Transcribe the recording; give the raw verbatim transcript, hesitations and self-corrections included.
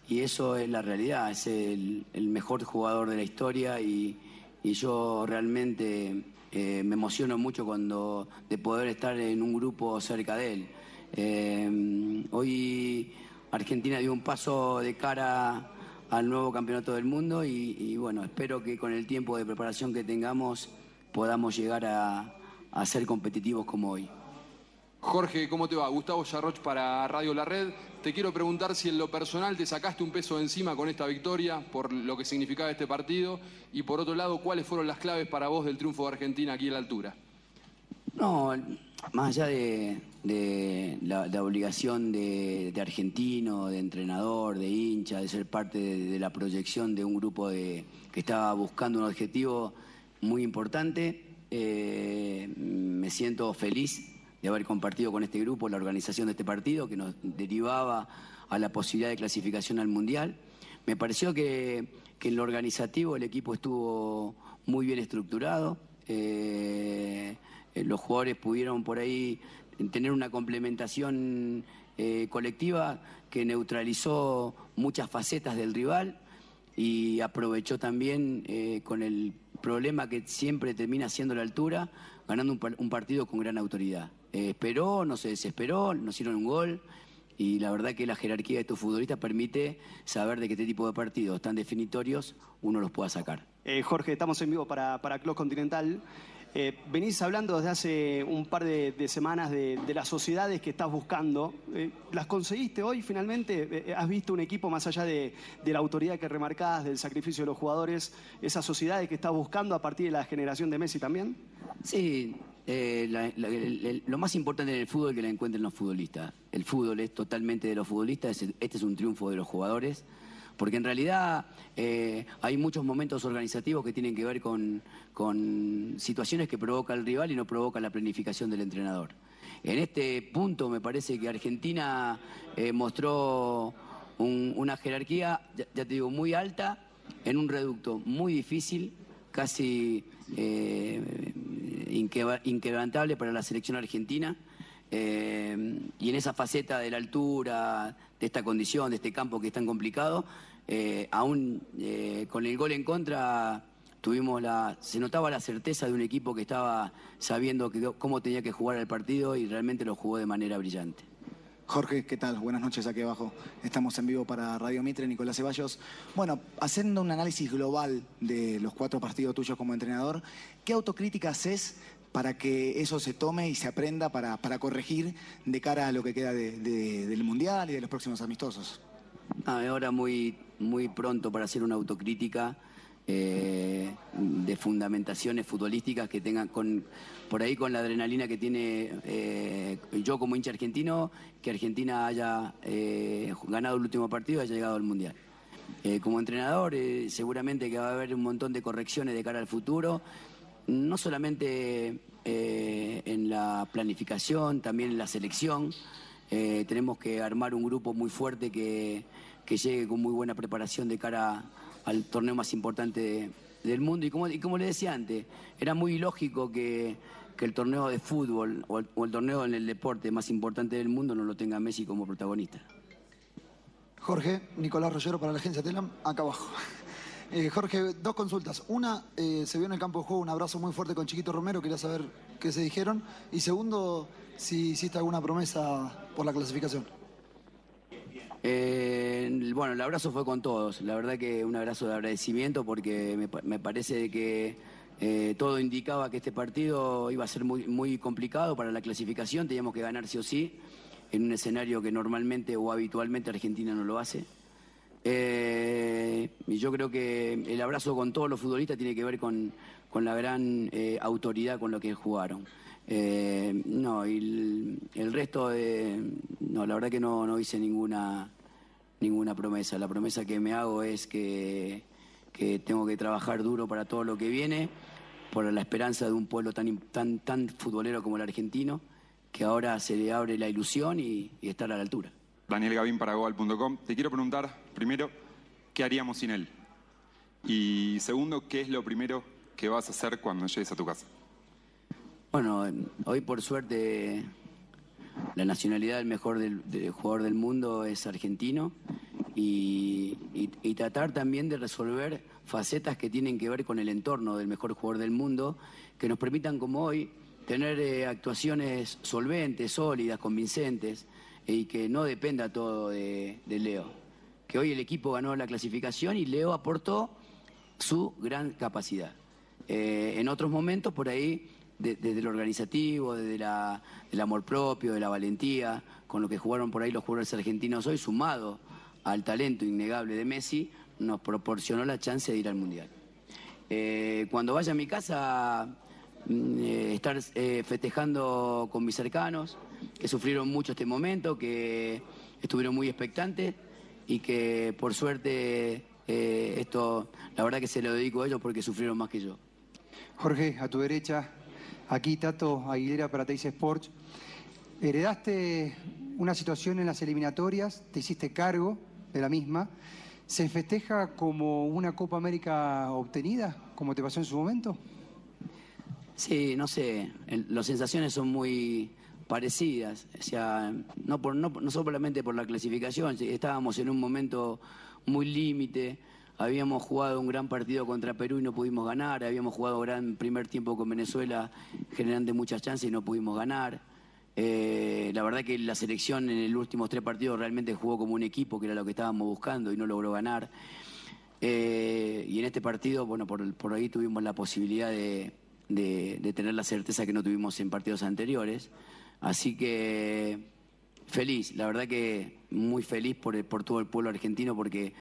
y eso es la realidad, es el, el mejor jugador de la historia y, y yo realmente eh, me emociono mucho cuando de poder estar en un grupo cerca de él. Eh, hoy Argentina dio un paso de cara al nuevo campeonato del mundo y, y bueno, espero que con el tiempo de preparación que tengamos podamos llegar a, a ser competitivos como hoy. Jorge, ¿cómo te va? Gustavo Yarroch para Radio La Red. Te quiero preguntar si en lo personal te sacaste un peso de encima con esta victoria, por lo que significaba este partido, y por otro lado, ¿cuáles fueron las claves para vos del triunfo de Argentina aquí en la altura? No, más allá de, de la, la obligación de, de argentino, de entrenador, de hincha, de ser parte de, de la proyección de un grupo de, que estaba buscando un objetivo muy importante, eh, me siento feliz de haber compartido con este grupo la organización de este partido que nos derivaba a la posibilidad de clasificación al Mundial. Me pareció que, que en lo organizativo el equipo estuvo muy bien estructurado, eh, los jugadores pudieron por ahí tener una complementación eh, colectiva que neutralizó muchas facetas del rival y aprovechó también eh, con el problema que siempre termina siendo la altura, ganando un, un partido con gran autoridad. Eh, esperó, no se desesperó, nos hicieron un gol y la verdad que la jerarquía de estos futbolistas permite saber de que este tipo de partidos tan definitorios uno los pueda sacar. Eh, Jorge, estamos en vivo para, para Club Continental. Eh, venís hablando desde hace un par de, de semanas de, de las sociedades que estás buscando. Eh, ¿Las conseguiste hoy finalmente? Eh, ¿Has visto un equipo más allá de, de la autoridad que remarcás, del sacrificio de los jugadores, esas sociedades que estás buscando a partir de la generación de Messi también? Sí, eh, la, la, la, lo más importante en el fútbol es que la encuentren los futbolistas. El fútbol es totalmente de los futbolistas, este es un triunfo de los jugadores. Porque en realidad eh, hay muchos momentos organizativos que tienen que ver con, con situaciones que provoca el rival y no provoca la planificación del entrenador. En este punto me parece que Argentina eh, mostró un, una jerarquía, ya, ya te digo, muy alta, en un reducto muy difícil, casi eh, inquebrantable para la selección argentina. Eh, y en esa faceta de la altura, de esta condición, de este campo que es tan complicado, eh, aún eh, con el gol en contra tuvimos la, se notaba la certeza de un equipo que estaba sabiendo que, cómo tenía que jugar el partido y realmente lo jugó de manera brillante. Jorge, ¿qué tal? Buenas noches aquí abajo. Estamos en vivo para Radio Mitre, Nicolás Ceballos. Bueno, haciendo un análisis global de los cuatro partidos tuyos como entrenador, ¿qué autocrítica haces para que eso se tome y se aprenda para, para corregir de cara a lo que queda de, de, del Mundial y de los próximos amistosos? Ah, ahora muy, muy pronto para hacer una autocrítica eh, de fundamentaciones futbolísticas que tengan con, por ahí con la adrenalina que tiene eh, yo como hincha argentino, que Argentina haya eh, ganado el último partido y haya llegado al Mundial. Eh, como entrenador eh, seguramente que va a haber un montón de correcciones de cara al futuro, no solamente eh, en la planificación, también en la selección. Eh, tenemos que armar un grupo muy fuerte que, que llegue con muy buena preparación de cara al torneo más importante de, del mundo. Y como, y como le decía antes, era muy ilógico que, que el torneo de fútbol o el, o el torneo en el deporte más importante del mundo no lo tenga Messi como protagonista. Jorge, Nicolás Rollero para la agencia Telam, acá abajo. Eh, Jorge, dos consultas. Una, eh, se vio en el campo de juego un abrazo muy fuerte con Chiquito Romero, quería saber qué se dijeron. Y segundo, si hiciste alguna promesa por la clasificación. Eh, bueno, el abrazo fue con todos. La verdad que un abrazo de agradecimiento porque me, me parece que eh, todo indicaba que este partido iba a ser muy, muy complicado para la clasificación. Teníamos que ganar sí o sí en un escenario que normalmente o habitualmente Argentina no lo hace. Eh, y yo creo que el abrazo con todos los futbolistas tiene que ver con, con la gran eh, autoridad con lo que jugaron. Eh, no, y el, el resto de... No, la verdad que no, no hice ninguna, ninguna promesa. La promesa que me hago es que, que tengo que trabajar duro para todo lo que viene, por la esperanza de un pueblo tan, tan, tan futbolero como el argentino, que ahora se le abre la ilusión y, y estar a la altura. Daniel Gavín para Goal punto com. Te quiero preguntar, primero, ¿qué haríamos sin él? Y segundo, ¿qué es lo primero que vas a hacer cuando llegues a tu casa? Bueno, hoy por suerte la nacionalidad del mejor del, del jugador del mundo es argentino y, y, y tratar también de resolver facetas que tienen que ver con el entorno del mejor jugador del mundo, que nos permitan como hoy tener eh, actuaciones solventes, sólidas, convincentes eh, y que no dependa todo de, de Leo. Que hoy el equipo ganó la clasificación y Leo aportó su gran capacidad. Eh, en otros momentos, por ahí, de, desde lo organizativo, desde la, el amor propio, de la valentía, con lo que jugaron por ahí los jugadores argentinos hoy, sumado al talento innegable de Messi, nos proporcionó la chance de ir al Mundial. Eh, cuando vaya a mi casa, eh, estar eh, festejando con mis cercanos, que sufrieron mucho este momento, que estuvieron muy expectantes y que por suerte eh, esto, la verdad que se lo dedico a ellos porque sufrieron más que yo. Jorge, a tu derecha, aquí Tato Aguilera para Teis Sports. Heredaste una situación en las eliminatorias, te hiciste cargo de la misma. ¿Se festeja como una Copa América obtenida, como te pasó en su momento? Sí, no sé, el, las sensaciones son muy parecidas, o sea, no, por, no, no solamente por la clasificación, estábamos en un momento muy límite, habíamos jugado un gran partido contra Perú y no pudimos ganar, habíamos jugado un gran primer tiempo con Venezuela generando muchas chances y no pudimos ganar. Eh, la verdad que la selección en los últimos tres partidos realmente jugó como un equipo, que era lo que estábamos buscando y no logró ganar. Eh, y en este partido, bueno, por, por ahí tuvimos la posibilidad de, de, de tener la certeza que no tuvimos en partidos anteriores. Así que feliz, la verdad que muy feliz por, por todo el pueblo argentino porque